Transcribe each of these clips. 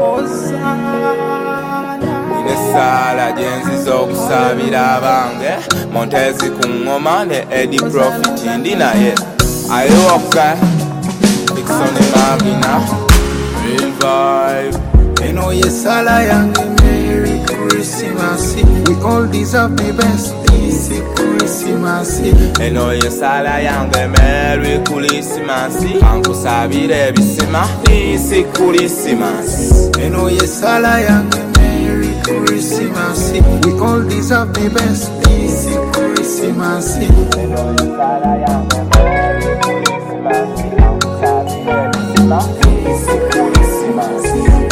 Nesala jenzi zokusabira abange Montezi kungoma ne Eddie Profit ndinaye Are you okay? Dixon Mavina Real vibe You know yesala yange Merry Christmas. We all deserve the best. Easy Christmas. You know yesala yange Merry Christmas. Kankusabire bisima Easy Christmas. You know yesala yange Merry Christmas. We all deserve the best. Easy Christmas. You know yesala yange Merry Christmas. Kankusabire bisima Easy Christmas.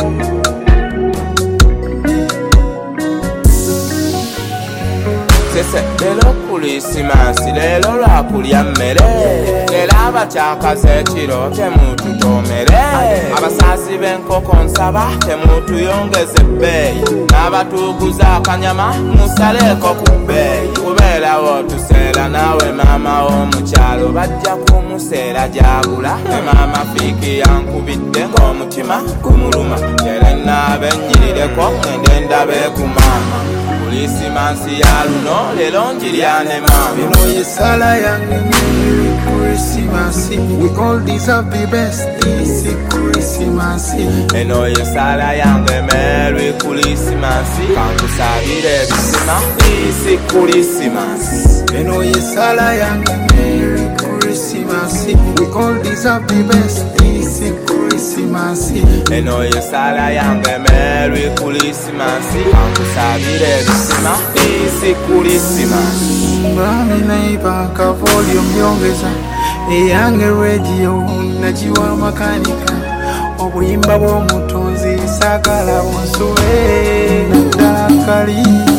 Sese lelo Christmas lelo lwakulya mmere era abakyakaze ekiro temututomere abasaasi b'enkoko nsaba temutuyongeze ebbeeyi n'abatuuguza akanyama musaleeko ku bbeeyi kubeerawo tuseera naawe maama w'omukyalo bajja kumuseera gyagula ne maama fiiki yankubidde ng'omutima gumuluma terenna benyirireko ngende ndabe ku maama Christmas ya luno lelo njiriane mama You know yesala yange Merry Christmas. We all deserve the best. Easy Christmas. You know yesala yange Merry Christmas. Kankusabire bisima Easy Christmas. You know yesala yange Merry Christmas. We all deserve the best. Easy Christmas. You know yesala yange Merry Christmas. Kankusabire bisima Easy Christmas. Bami naipaka volume yongeza eyange radio najiwa makanika obuyimba bw'omutonzi sagala bunsube naddakali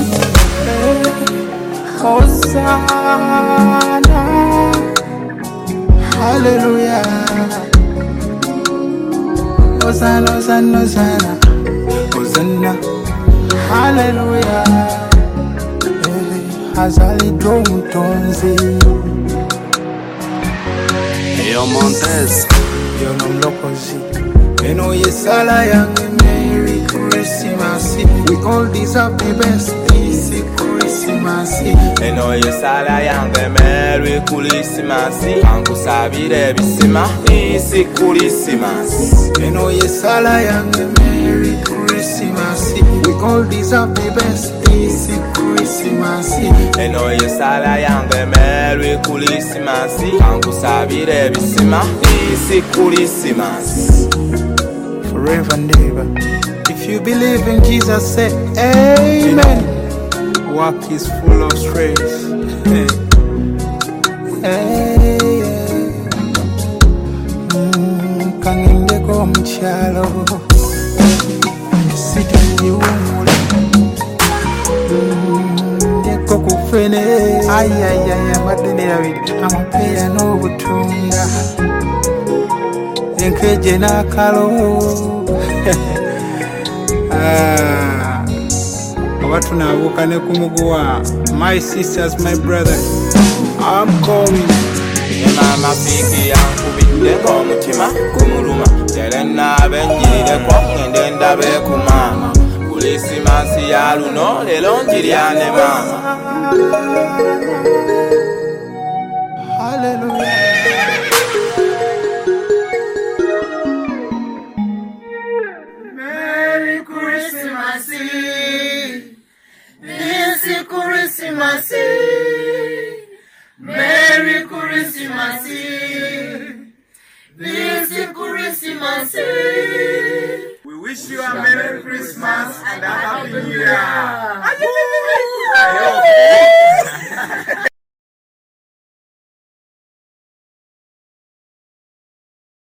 Hosanna Hallelujah Hosanna Hosanna Hosanna Hosanna Hallelujah azalidwa omutonzi Yo Montez yo nomlokozi eno yesala yange Merry Christmas. We all deserve the best. Easy Christmas. You know yesala yange Merry Christmas. Kankusabire bisima Easy Christmas. Eno yesala yange Merry Christmas. We all deserve the best. Easy Christmas. You know yesala yange Merry Christmas. Kankusabire bisima Easy Christmas. Forever and ever. If you believe in Jesus, say amen. Work is full of stress. Kangendeko mchalo sitajiumule ndeko kufene ayayaya madenera bidi amapeya n'obutunda enkeje n'akalo oba tunaabuuka ne kumuguwa. My sisters, my brother, I'm coming. Mama fiki yankubidde ng'omutima gumuluma terenna benyirireko ngende ndabe ku maama Christmas ya luno lelo njiryane maama Hallelujah. Merry Christmas. This is Christmas. Merry Christmas. This is Christmas. We wish you a Merry Christmas and a Happy New Year.